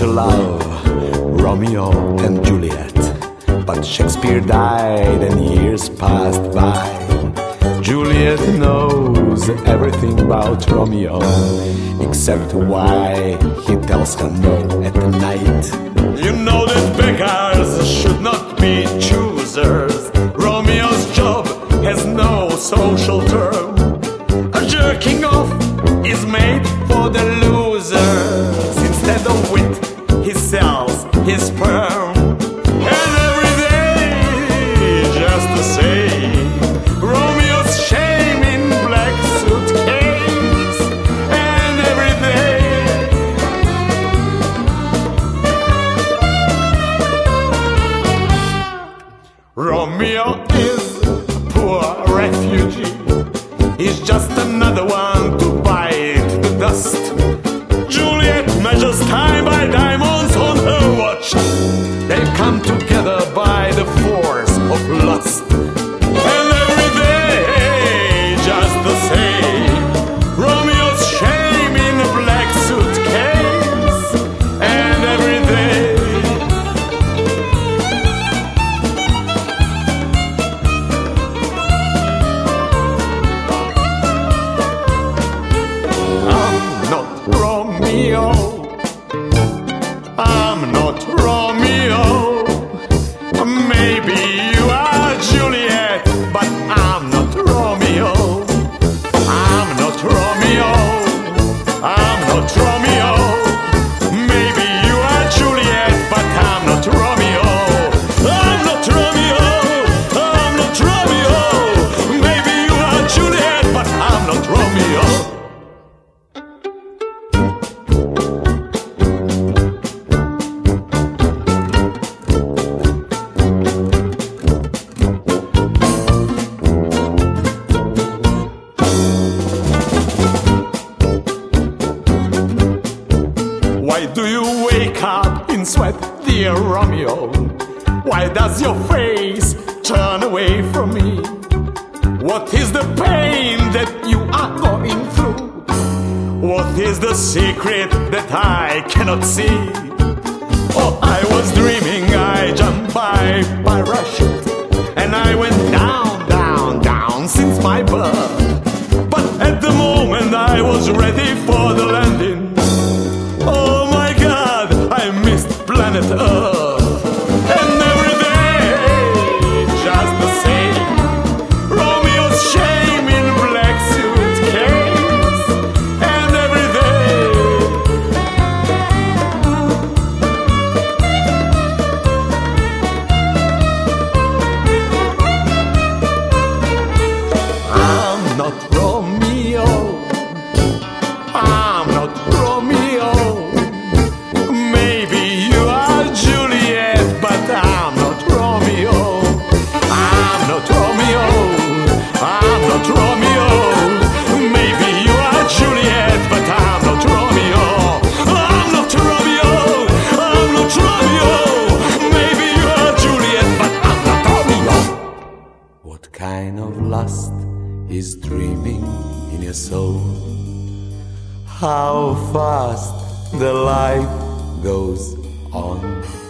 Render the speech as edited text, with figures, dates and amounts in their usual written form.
love, Romeo and Juliet. But Shakespeare died and years passed by. Juliet knows everything about Romeo, except why he tells her no at night. You know that beggars should not be choosers. Romeo's job has no social term. A jerking off is made for the losers. Instead of wit, he sells his sperm. And every day, just the same, Romeo's shame in black suitcase. And every day, Romeo is a poor refugee. He's just another one to bite the dust. Juliet measures time by diamonds on her watch. They come together by the force of lust. And every day, just the same, Romeo's shame in a black suitcase. And every day, Romeo, I'm not Romeo. Maybe you are Juliet, but I'm not Romeo. I'm not Romeo. I'm not Romeo. Maybe you are Juliet, but I'm not Romeo. I'm not Romeo. I'm not Romeo. Maybe you are Juliet, but I'm not Romeo. Why do you wake up in sweat, dear Romeo? Why does your face turn away from me? What is the pain that you are going through? What is the secret that I cannot see? Oh, I was dreaming I jumped by parachute, and I went down, down, down since my birth. But at the moment I was ready for the landing. Oh my God, I missed planet Earth. And every day, just the same, Romeo's shame in black suitcase. And every day, I'm not Romeo. I'm not Romeo. Maybe you are Juliet, but I'm not Romeo. I'm not Romeo. I'm not Romeo. Maybe you are Juliet, but I'm not Romeo. I'm not Romeo. I'm not Romeo. Maybe you are Juliet, but I'm not Romeo. What kind of lust is dreaming in your soul? How fast the life goes on.